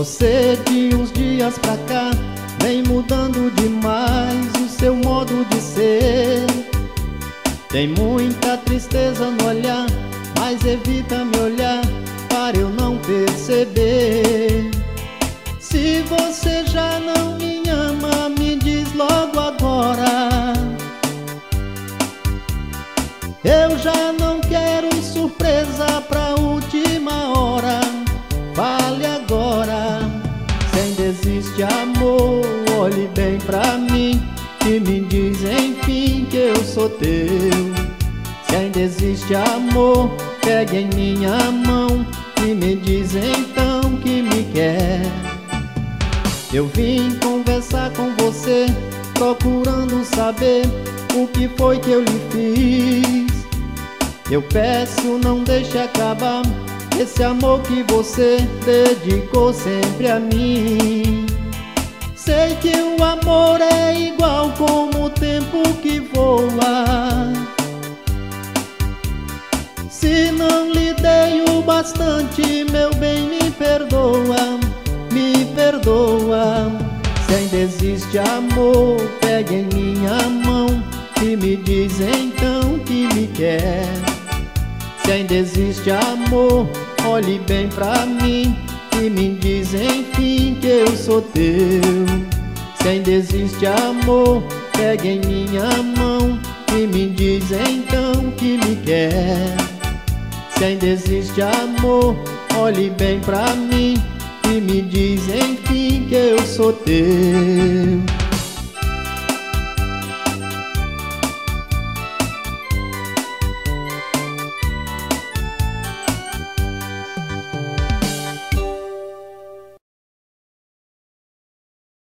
Você de uns dias pra cá vem mudando demais o seu modo de ser. Tem muita tristeza no olhar, mas evita me olhar para eu não perceber. Se você já não me ama, me diz logo agora. Eu já não quero surpresa pra última hora. Fale agora. Se ainda existe amor, olhe bem pra mim e me diz enfim que eu sou teu. Se ainda existe amor, pegue em minha mão e me diz então que me quer. Eu vim conversar com você, procurando saber o que foi que eu lhe fiz. Eu peço, não deixe acabar esse amor que você dedicou sempre a mim. Sei que o amor é igual como o tempo que voa. Se não lhe dei o bastante, meu bem, me perdoa, me perdoa. Se ainda existe amor, pegue em minha mão e me diz então que me quer. Se ainda existe amor, olhe bem pra mim e me diz enfim que eu sou teu. Se ainda existe amor, pegue em minha mão e me diz então que me quer. Se ainda existe amor, olhe bem pra mim e me diz enfim que eu sou teu.